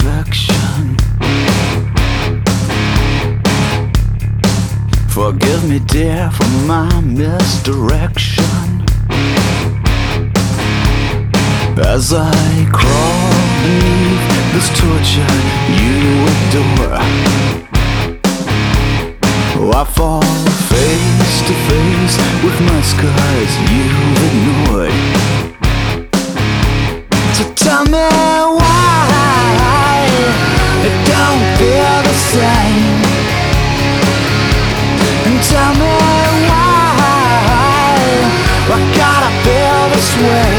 affection. Forgive me, dear, for my misdirection. As I crawl beneath this torture you adore, I fall face to face with my scars you've ignored. So tell me why it don't feel the same, and tell me why I gotta feel this way.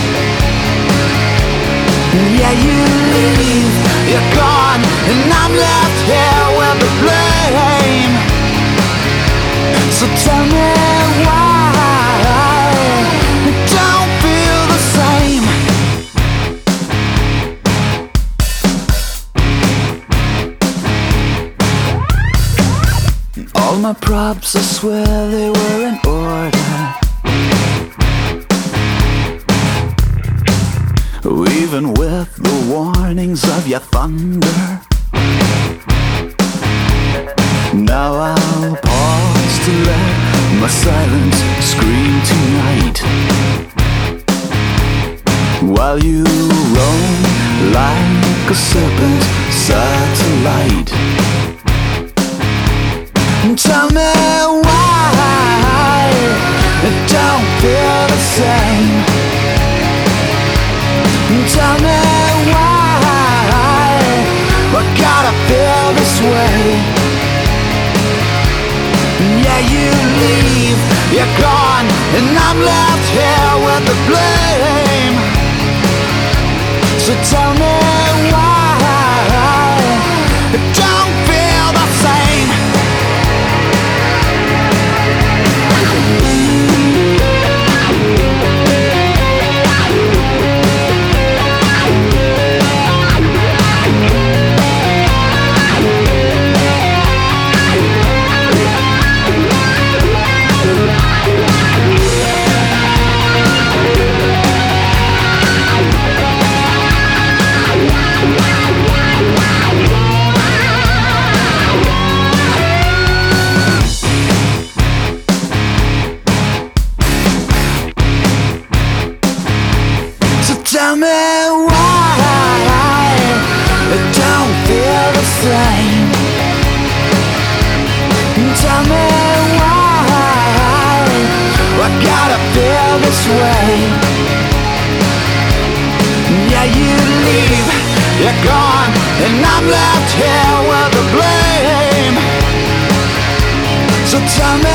Yeah, you leave, you're gone, and I'm left here with the blame. So tell me why it don't feel the same. All my props, I swear they were in order, even with the warnings of your thunder. Now I'll pause to let my silence scream tonight, while you roam like a serpent satellite. Tell me why it don't feel the same. Tell me why I gotta feel this way. Yeah, you leave, you're gone, and I'm left here with the blame. So tell me why it don't feel the same. Tell me why it don't feel the same. Tell me why I gotta feel this way. Yeah, you leave, you're gone, and I'm left here with the blame. So tell me